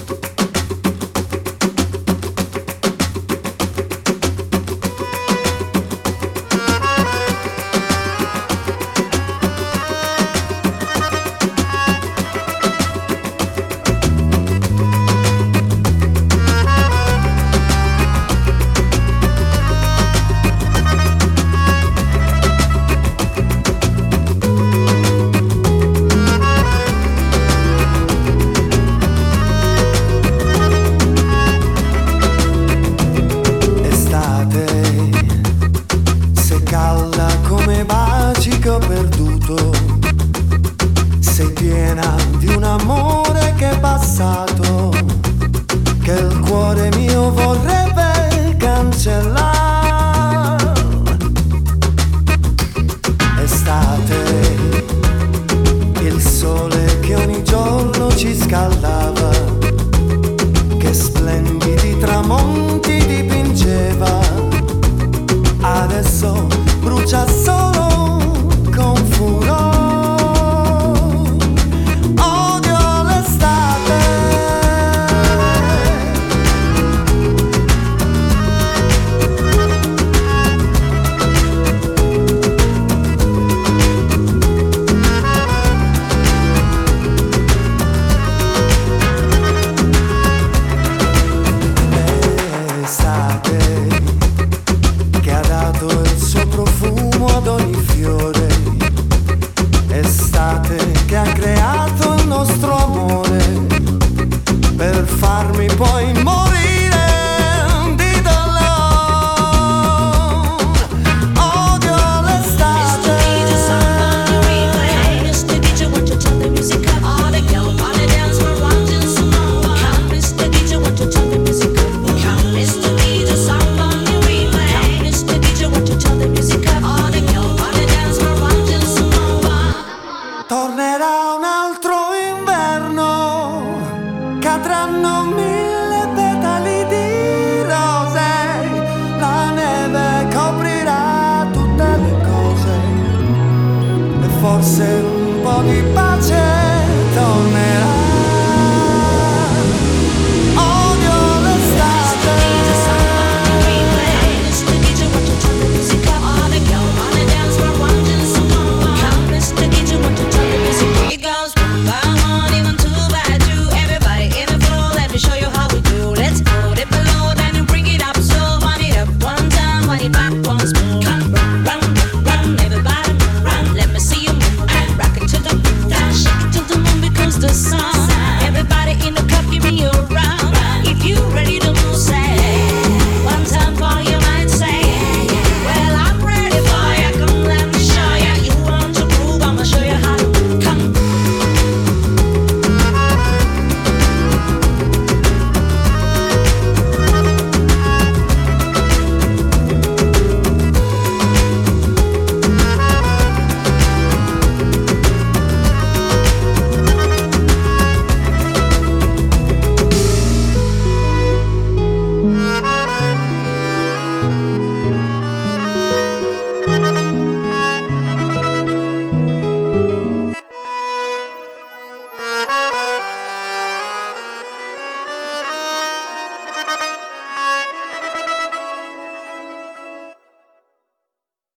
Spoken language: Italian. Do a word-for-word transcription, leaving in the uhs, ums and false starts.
Sei piena di un amore che è passato, che il cuore mio vorrebbe cancellare. Estate, il sole che ogni giorno ci scaldava, che splendidi tramonti dipingeva, adesso brucia solo con furore. Che ha creato il nostro amore per farmi poi morire di dolore. Odio l'estate. mister D J, want to turn the music up? All the girls on the dance floor watching Samoa. mister D J, want to turn the music up? mister D J, sound on the replay. mister D J, want to turn the music up? All the girls on the dance floor watching Samoa. Tornerà un altro inverno, cadranno mille petali di rose, la neve coprirà tutte le cose e forse un po' di pace